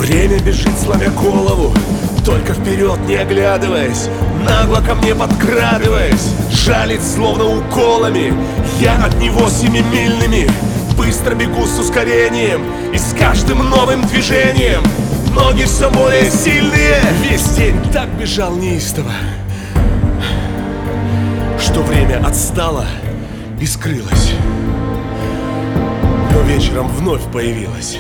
Время бежит, сломя голову, только вперед не оглядываясь, нагло ко мне подкрадываясь, жалит словно уколами. Я от него семимильными быстро бегу с ускорением, и с каждым новым движением ноги все более сильные. Весь день так бежал неистово, что время отстало и скрылось, но вечером вновь появилось.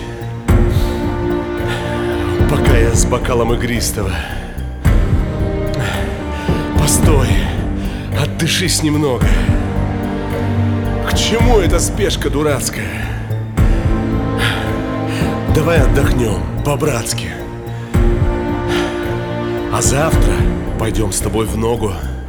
Пока я с бокалом игристого. Постой, отдышись немного. К чему эта спешка дурацкая? Давай отдохнем по-братски, а завтра пойдем с тобой в ногу.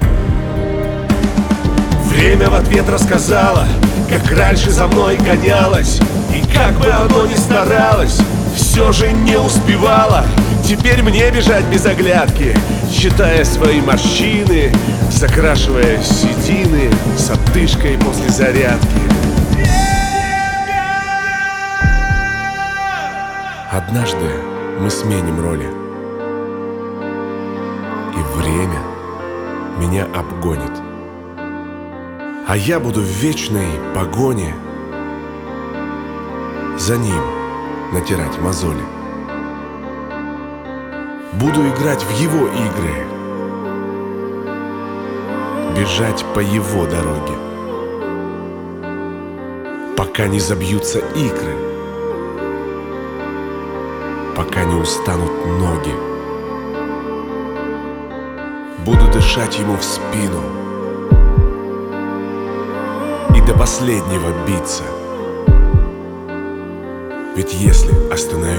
Время в ответ рассказала, как раньше за мной гонялась, и как бы оно ни старалось, все же не успевала. Теперь мне бежать без оглядки, считая свои морщины, закрашивая седины с отдышкой после зарядки. Однажды мы сменим роли, и время меня обгонит, а я буду в вечной погоне за ним натирать мозоли. Буду играть в его игры, бежать по его дороге, пока не забьются икры, пока не устанут ноги. Буду дышать ему в спину и до последнего биться. Ведь если остановиться,